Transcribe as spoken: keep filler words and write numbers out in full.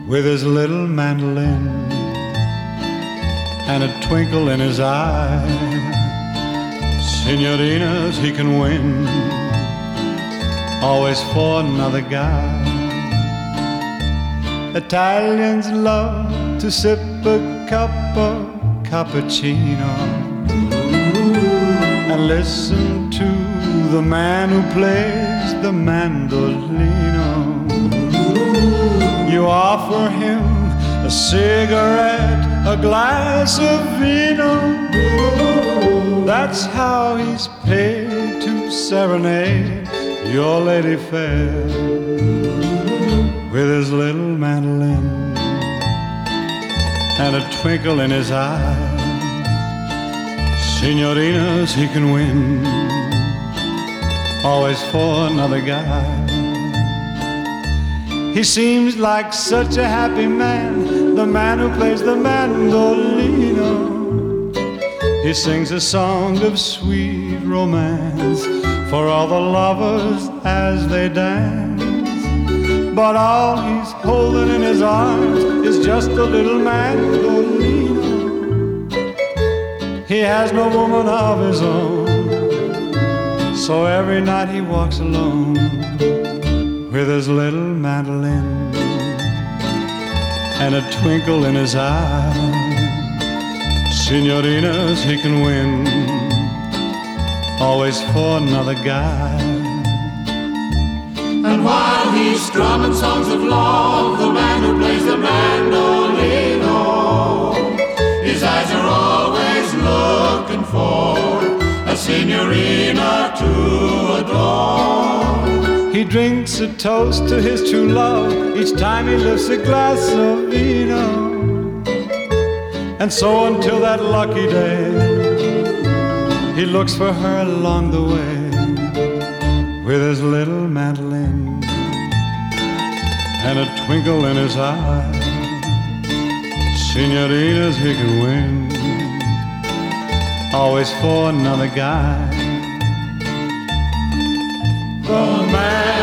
with his little mandolin and a twinkle in his eye. Signorinas he can win, always for another guy. Italians love to sip a cup of cappuccino and listen to the man who plays the mandolino. You offer him a cigarette, a glass of vino. That's how he's paid to serenade your lady fair with his little mandolin and a twinkle in his eye. Signorinas he can win, always for another guy. He seems like such a happy man, the man who plays the mandolino. He sings a song of sweet romance for all the lovers as they dance. But all he's holding in his arms is just a little mandolino. He has no woman of his own, so every night he walks alone with his little mandolin and a twinkle in his eye. Signorinas he can win, always for another guy. And while he's strumming songs of love, the man who plays the mandolino, his eyes are always looking for a signorina to adore. He drinks a toast to his true love each time he lifts a glass of vino. And so until that lucky day, he looks for her along the way with his little mandolin and a twinkle in his eye. Signorinas he can win, always for another guy. The man